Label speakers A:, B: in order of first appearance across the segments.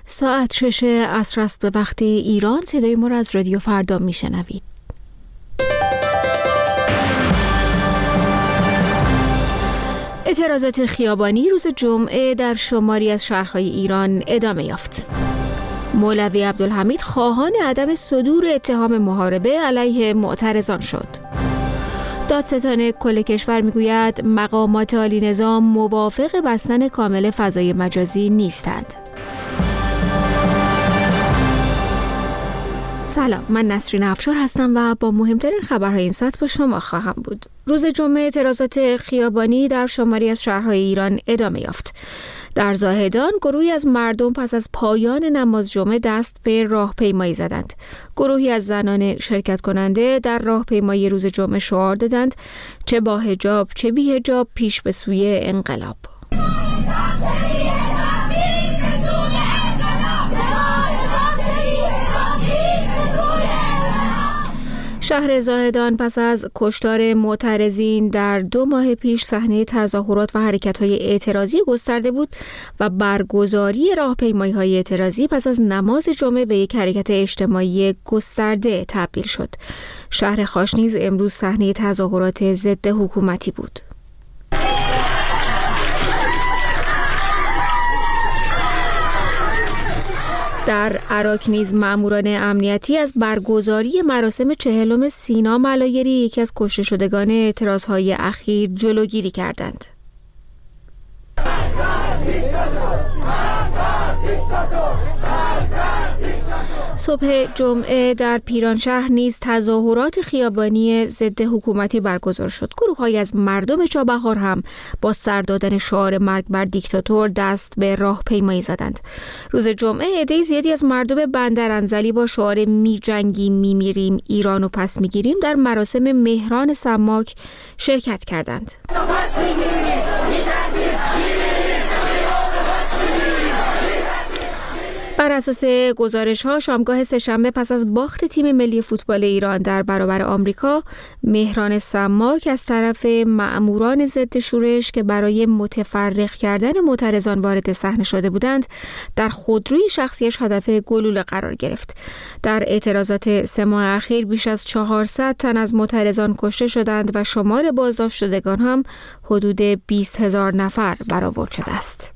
A: ساعت 6 عصر است به وقت ایران. صدای ما را از رادیو فردا میشنوید. اعتراضات خیابانی روز جمعه در شماری از شهرهای ایران ادامه یافت. مولوی عبدالحمید خواهان عدم صدور اتهام محاربه علیه معترضان شد. دادستان کل کشور میگوید مقامات عالی نظام موافق بستن کامل فضای مجازی نیستند. سلام، من نسرین افشار هستم و با مهمترین خبرهای این ساعت با شما خواهم بود. روز جمعه اعتراضات خیابانی در شماری از شهرهای ایران ادامه یافت. در زاهدان گروهی از مردم پس از پایان نماز جمعه دست به راهپیمایی زدند. گروهی از زنان شرکت کننده در راهپیمایی روز جمعه شعار دادند چه با حجاب چه بی حجاب پیش به سوی انقلاب. شهر زاهدان پس از کشتار معترضین در 2 ماه پیش صحنه تظاهرات و حرکت‌های اعتراضی گسترده بود و برگزاری راهپیمایی‌های اعتراضی پس از نماز جمعه به یک حرکت اجتماعی گسترده تبدیل شد. شهر خاش نیز امروز صحنه تظاهرات ضد حکومتی بود. در عراق نیز ماموران امنیتی از برگزاری مراسم 40 سینا ملایری، یکی از کشته شدگان اعتراضهای اخیر، جلوگیری کردند. صبح جمعه در پیرانشهر نیز تظاهرات خیابانی ضد حکومتی برگزار شد. گروه‌هایی از مردم چابهار هم با سر دادن شعار مرگ بر دیکتاتور دست به راهپیمایی زدند. روز جمعه عده زیادی از مردم بندرانزلی با شعار می جنگیم می میریم ایرانو پس میگیریم در مراسم مهران سماک شرکت کردند. بر اساس گزارش‌ها شامگاه سه‌شنبه پس از باخت تیم ملی فوتبال ایران در برابر آمریکا، مهران سماک از طرف مأموران ضد شورش که برای متفرق کردن معترضان وارد صحنه شده بودند، در خودروی شخصیش هدف گلوله قرار گرفت. در اعتراضات 3 ماه اخیر بیش از 400 تن از معترضان کشته شدند و شمار بازداشت شدگان هم حدود 20,000 نفر برآورد شده است.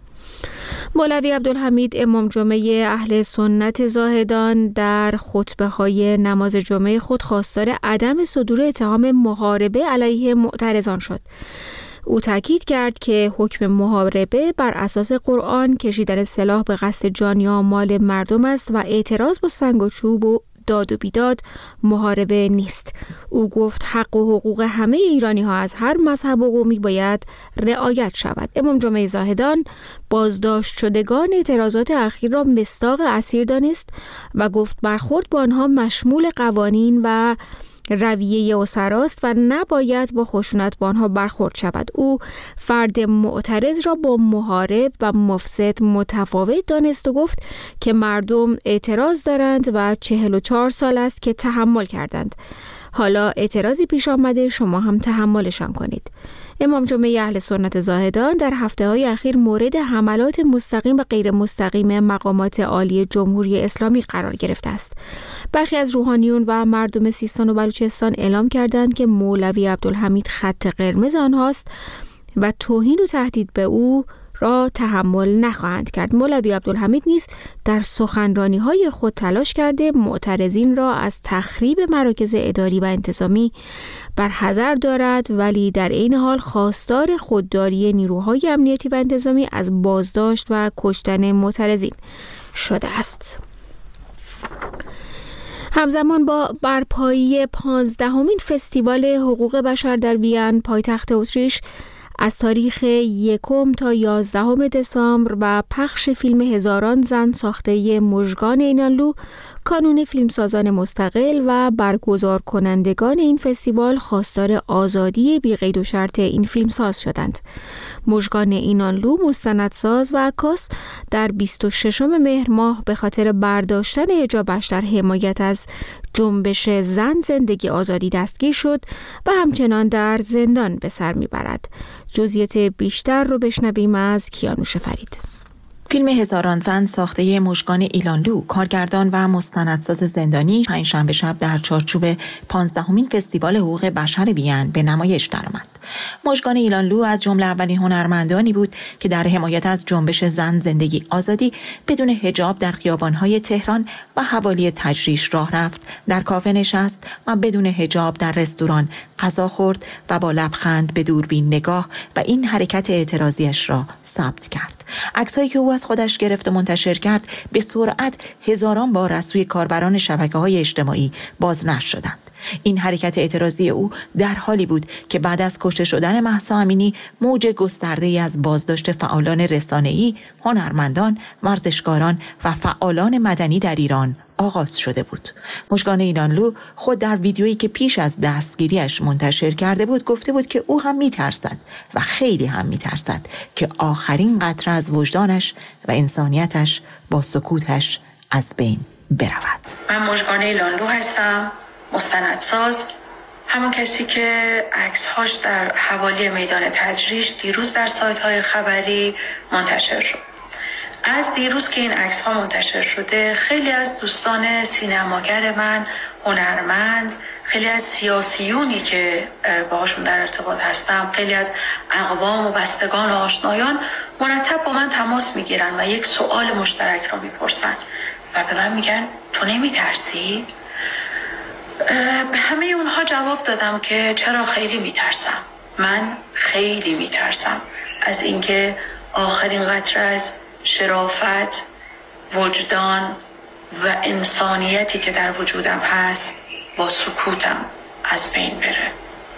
A: مولوی عبدالحمید امام جمعه اهل سنت زاهدان در خطبه‌های نماز جمعه خود خواستار عدم صدور اتهام محاربه علیه معترضان شد. او تاکید کرد که حکم محاربه بر اساس قرآن کشیدن سلاح به قصد جان یا مال مردم است و اعتراض با سنگ و چوب و داد و بیداد محاربه نیست. او گفت حق و حقوق همه ایرانی ها از هر مذهب و قومی باید رعایت شود. امام جمعه زاهدان بازداشت شدگان اعتراضات اخیر را مصداق اسیر دانست و گفت برخورد با آنها مشمول قوانین و رویه اسراست و نباید با خشونت با آنها برخورد شود. او فرد معترض را با محارب و مفسد متفاوت دانست و گفت که مردم اعتراض دارند و 44 سال است که تحمل کردند. حالا اعتراضی پیش آمده، شما هم تحملشان کنید. امام جمعه اهل سنت زاهدان در هفته‌های اخیر مورد حملات مستقیم و غیر مستقیم مقامات عالی جمهوری اسلامی قرار گرفته است. برخی از روحانیون و مردم سیستان و بلوچستان اعلام کردند که مولوی عبدالحمید خط قرمز آنهاست و توهین و تهدید به او را تحمل نخواهند کرد. مولوی عبدالحمید نیز در سخنرانی‌های خود تلاش کرده معترضین را از تخریب مراکز اداری و انتظامی برحذر دارد، ولی در عین حال خواستار خودداری نیروهای امنیتی و انتظامی از بازداشت و کشتن معترضین شده است. همزمان با برپایی 15مین فستیوال حقوق بشر در وین، پایتخت اتریش، از تاریخ 1 تا 11 دسامبر و پخش فیلم هزاران زن ساخته مژگان اینانلو، کانون فیلمسازان مستقل و برگزار کنندگان این فستیوال خواستار آزادی بی قید و شرط این فیلمساز شدند. مژگان اینانلو مستندساز و عکاس در 26 مهر ماه به خاطر برداشتن حجابش در حمایت از جنبش زن زندگی آزادی دستگیر شد و همچنان در زندان به سر میبرد. جزئیات بیشتر رو بشنویم از کیانوش فرید.
B: فیلم هزاران زن ساخته مژگان ایلانلو، کارگردان و مستندساز زندانی، پنجشنبه شب در چارچوب 15مین فستیوال حقوق بشر وین به نمایش درآمد. مژگان ایلانلو از جمله اولین هنرمندانی بود که در حمایت از جنبش زن زندگی آزادی بدون حجاب در خیابان‌های تهران و حوالی تجریش راه رفت، در کافه نشست و بدون حجاب در رستوران غذا خورد و با لبخند به دوربین نگاه و این حرکت اعتراضیش را ثبت کرد. عکسایی که او از خودش گرفت و منتشر کرد به سرعت هزاران بار از سوی کاربران شبکه‌های اجتماعی بازنشر شدند. این حرکت اعتراضی او در حالی بود که بعد از کشته شدن مهسا امینی موج گسترده‌ای از بازداشت فعالان رسانه‌ای، هنرمندان، ورزشکاران و فعالان مدنی در ایران آغاز شده بود. مژگان ایلانلو خود در ویدیویی که پیش از دستگیریش منتشر کرده بود گفته بود که او هم می‌ترسد و خیلی هم می‌ترسد که آخرین قطره از وجدانش و انسانیتش با سکوتش از بین برود.
C: من مژگان ایلانلو هستم، مستندساز، همون کسی که عکس‌هاش در حوالی میدان تجریش دیروز در سایت‌های خبری منتشر شد. از دیروز که این عکس‌ها منتشر شده، خیلی از دوستان سینماگر من، هنرمند، خیلی از سیاسیونی که باهاشون در ارتباط هستم، خیلی از اقوام و بستگان و آشنایان مرتب با من تماس میگیرن و یک سوال مشترک رو میپرسن و به من میگن تو نمیترسی؟ به همه اونها جواب دادم که چرا خیلی میترسم. من خیلی میترسم از اینکه آخرین قطره از شرافت، وجدان و انسانیتی که در وجودم هست با سکوتم از بین بره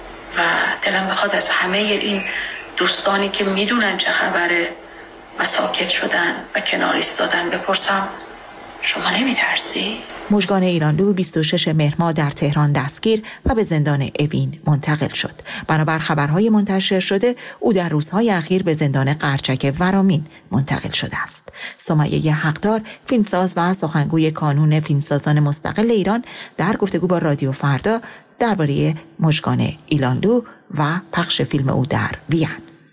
C: و دلم میخواد از همه این دوستانی که میدونن چه خبره و ساکت شدن و کنار ایستادن بپرسم شما نمیترسی؟
B: مژگان ایلانلو 26 مهر ماه در تهران دستگیر و به زندان اوین منتقل شد. بنابر خبرهای منتشر شده او در روزهای اخیر به زندان قرچک ورامین منتقل شده است. سمیه حقدار، فیلمساز و سخنگوی کانون فیلمسازان مستقل ایران، در گفتگو با رادیو فردا درباره مژگان ایلانلو و پخش فیلم او در وین.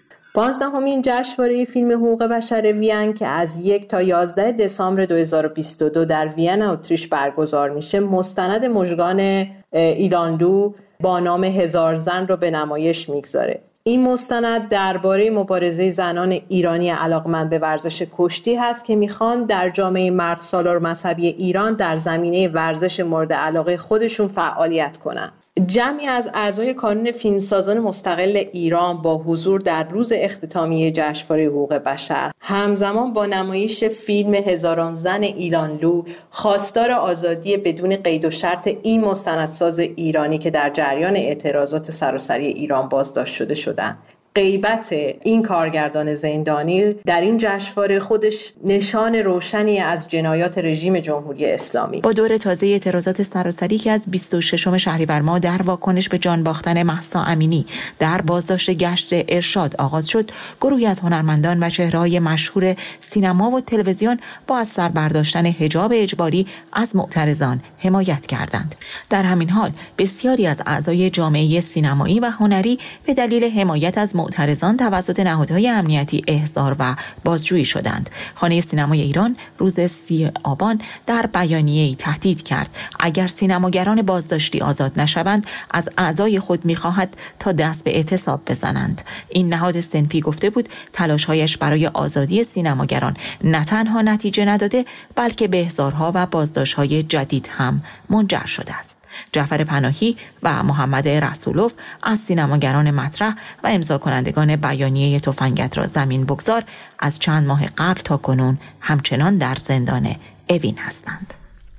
D: 15مین جشنواره فیلم حقوق بشر وین که از 1 تا 11 دسامبر 2022 در وین اتریش برگزار میشه، مستند مژگان ایلانلو با نام هزار زن رو به نمایش میگذاره. این مستند درباره مبارزه زنان ایرانی علاقمند به ورزش کشتی هست که میخوان در جامعه مرد سالار مذهبی ایران در زمینه ورزش مورد علاقه خودشون فعالیت کنن. جمعی از اعضای کانون فیلمسازان مستقل ایران با حضور در روز اختتامیه جشنواره حقوق بشر همزمان با نمایش فیلم هزاران زن ایلانلو خواستار آزادی بدون قید و شرط این مستندساز ایرانی که در جریان اعتراضات سراسری ایران بازداشت شده شدند. غیبت این کارگردان زندانی در این جشنواره خودش نشان روشنی از جنایات رژیم جمهوری اسلامی.
B: با دور تازه اعتراضات سراسری که از 26 شهریور ماه در واکنش به جان باختن مهسا امینی در بازداشت گشت ارشاد آغاز شد، گروهی از هنرمندان و چهره‌های مشهور سینما و تلویزیون با از سر برداشتن حجاب اجباری از معترضان حمایت کردند. در همین حال بسیاری از اعضای جامعه سینمایی و هنری به دلیل حمایت از معترضان توسط نهادهای امنیتی احضار و بازجویی شدند. خانه سینمای ایران روز 30 آبان در بیانیه‌ای تهدید کرد اگر سینماگران بازداشتی آزاد نشوند از اعضای خود می‌خواهد تا دست به اعتصاب بزنند. این نهاد صنفی گفته بود تلاش‌هایش برای آزادی سینماگران نه تنها نتیجه نداده بلکه به احضارها و بازداشت‌های جدید هم منجر شده است. جعفر پناهی و محمد رسولوف از سینماگران مطرح و امضا کنندگان بیانیه تفنگت را زمین بگذار از چند ماه قبل تا کنون همچنان در زندان اوین هستند.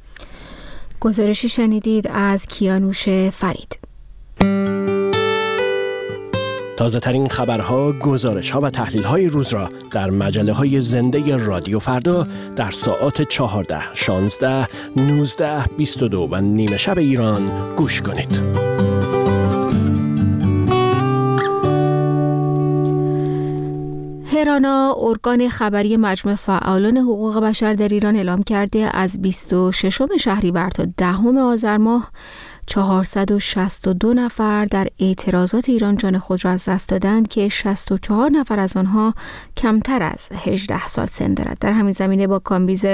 A: گزارشی شنیدید از کیانوش فرید.
E: تازه ترین خبرها، گزارش‌ها و تحلیل‌های روز را در مجله‌های زنده رادیو فردا در ساعات 14، 16، 19، 22 و نیمه شب ایران گوش کنید.
A: تهرانا، ارگان خبری مجمع فعالان حقوق بشر در ایران اعلام کرده از 26 شهریور تا 10 آذر ماه 462 نفر در اعتراضات ایران جان خود را از دست دادند که 64 نفر از آنها کمتر از 18 سال سن دارد. در همین زمینه با کامبیز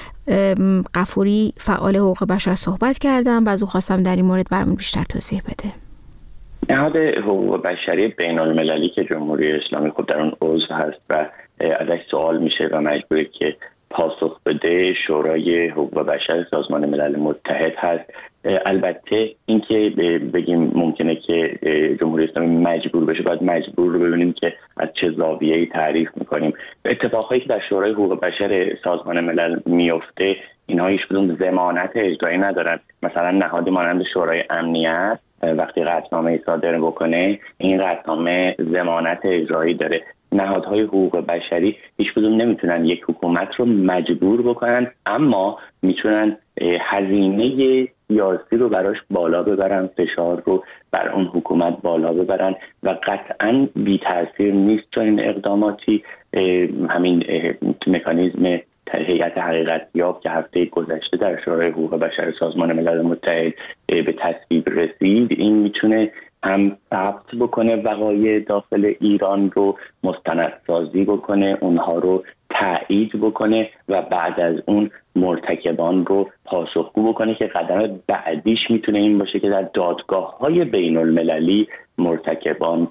A: غفوری فعال حقوق بشر صحبت کردم و از او خواستم در این مورد برامون بیشتر توضیح بده.
F: نهاد حقوق بشری بین المللی که جمهوری اسلامی خود در اون عضو هست و ازش سوال میشه و مجبوره که پاسخ بده شورای حقوق بشر سازمان ملل متحد هست. البته اینکه بگیم ممکنه که جمهوری اسلامی مجبور بشه، باید مجبور رو ببینیم که از چه زاویه‌ای تعریف میکنیم. اتفاقایی که در شورای حقوق بشر سازمان ملل میفته اینها هیچ کدوم ضمانت اجرایی ندارن. مثلا نهادی مانند شورای امنیت وقتی قطعنامه صادر بکنه این قطعنامه ضمانت اجرایی داره. نهادهای حقوق بشری هیچ کدوم نمیتونن یک حکومت رو مجبور بکنن، اما میتونن هزینه سیاسی رو براش بالا ببرن، فشار رو بر اون حکومت بالا ببرن و قطعاً بی تاثیر نیست چون این اقداماتی. همین مکانیزم هیئت حقیقتیاب که هفته گذشته در شورای حقوق بشر سازمان ملل متحد به تصویب رسید، این میتونه هم ثبت بکنه وقایع داخل ایران رو، مستندسازی بکنه، اونها رو تایید بکنه و بعد از اون مرتکبان رو پاسخگو بکنه که قدم بعدیش میتونه این باشه که در دادگاه‌های بین المللی مرتکبان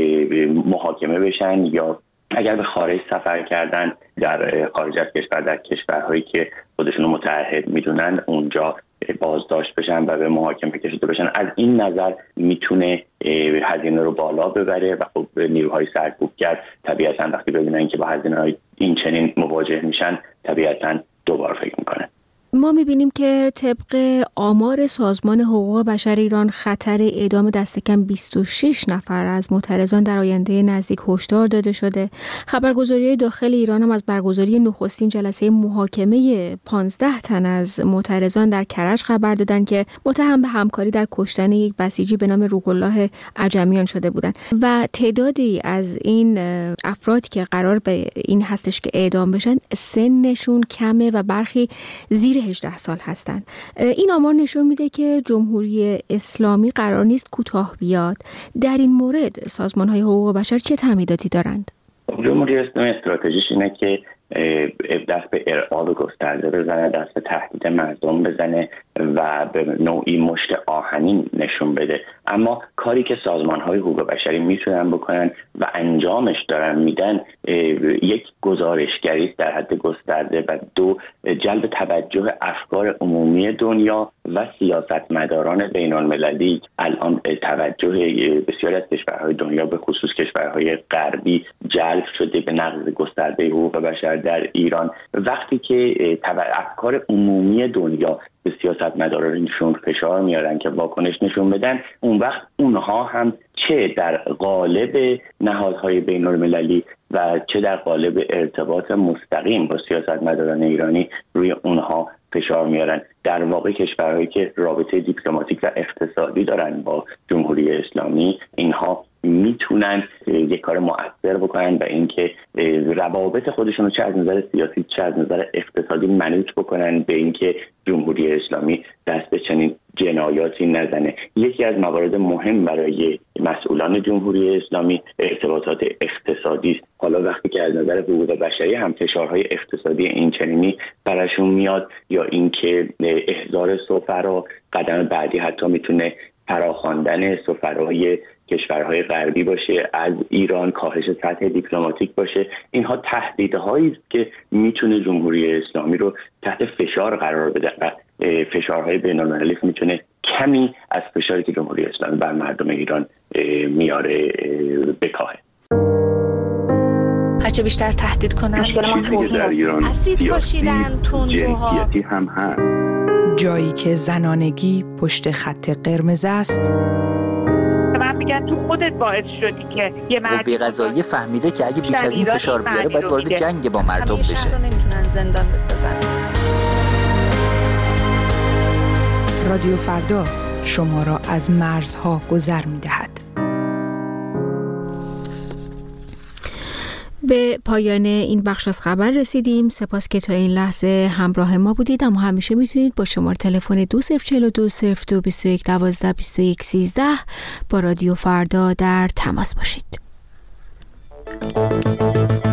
F: محاکمه بشن یا اگر به خارج سفر کردن در خارج از کشور، در کشورهایی که خودشون رو متعهد میدونن، اونجا بازداشت بشن و به محاکمه کشیده بشن. از این نظر میتونه هزینه رو بالا ببره و خب نیروهای سرکوبگر طبیعتاً وقتی ببینن که با هزینه‌های این چنین مواجه میشن طبیعتاً دوباره فکر میکنن.
A: ما میبینیم که طبق آمار سازمان حقوق بشر ایران خطر اعدام دست کم 26 نفر از معترضان در آینده نزدیک هشدار داده شده. خبرگزاری‌های داخل ایران هم از برگزاری نخستین جلسه محاکمه 15 تن از معترضان در کرج خبر دادند که متهم به همکاری در کشتن یک بسیجی به نام روح الله عجمیان شده بودند و تعدادی از این افراد که قرار به این هستش که اعدام بشن سنشون کمه و برخی زیر 18 سال هستند. این آمار نشون میده که جمهوری اسلامی قرار نیست کوتاه بیاد. در این مورد سازمان‌های حقوق بشر چه تعهداتی دارند؟
F: جمهوری اسلامی استراتژیش اینه که دست به ارعاب گسترده بزنه، دست به تهدید مردم بزنه و به نوعی مشت آهنین نشون بده. اما کاری که سازمان‌های حقوق بشری میتونن بکنن و انجامش دارن میدن، یک گزارشگری است در حد گسترده و دو جلب توجه افکار عمومی دنیا و سیاستمداران بین‌المللی. الان توجه بسیاری از کشورهای دنیا به خصوص کشورهای غربی جلب شده به نقض گسترده حقوق بشر در ایران. وقتی که افکار عمومی دنیا به سیاستمدارانشون فشار میارن که واکنش نشون بدن، اون وقت اونها هم چه در قالب نهادهای بین المللی و چه در قالب ارتباط مستقیم با سیاستمداران ایرانی روی اونها فشار میارن. در واقع کشورهایی که رابطه دیپلماتیک و اقتصادی دارن با جمهوری اسلامی، اینها میتونن یک کار مؤثر بکنن و اینکه روابط خودشون رو چه از نظر سیاسی چه از نظر اقتصادی منوط بکنن به اینکه جمهوری اسلامی دست به چنین جنایاتی نزنه. یکی از موارد مهم برای مسئولان جمهوری اسلامی ارتباطات اقتصادی است. حالا وقتی که از نظر حقوق بشری هم فشارهای اقتصادی این چنینی براشون میاد یا اینکه احضار سفرا، قدم بعدی حتی میتونه فراخواندن سفرای کشورهای غربی باشه از ایران، کاهش سطح دیپلماتیک باشه، اینها تهدیدهایی است که میتونه جمهوری اسلامی رو تحت فشار قرار بده و فشارهای بین‌المللی میتونه کمی از فشاری که جمهوری اسلامی بر مردم ایران میاره بکاهه.
G: هرچه بیشتر تهدید کنن
F: در ایران
G: اسید پاشیدن، تندروها
F: هم هست.
H: جایی که زنانگی پشت خط قرمز است،
I: من میگن تو خودت باعث شدی که یه
J: قوه قضاییه فهمیده که اگه بیش از این فشار بیاره باید وارد جنگ با مردم بشه.
G: نمیتونن زندان بسازن.
H: رادیو فردا شما را از مرزها گذر می‌دهد.
A: به پایان این بخش از خبر رسیدیم. سپاس که تا این لحظه همراه ما بودید. اما همیشه میتونید با شماره تلفن 2042 02 21 12 21 13 با رادیو فردا در تماس باشید.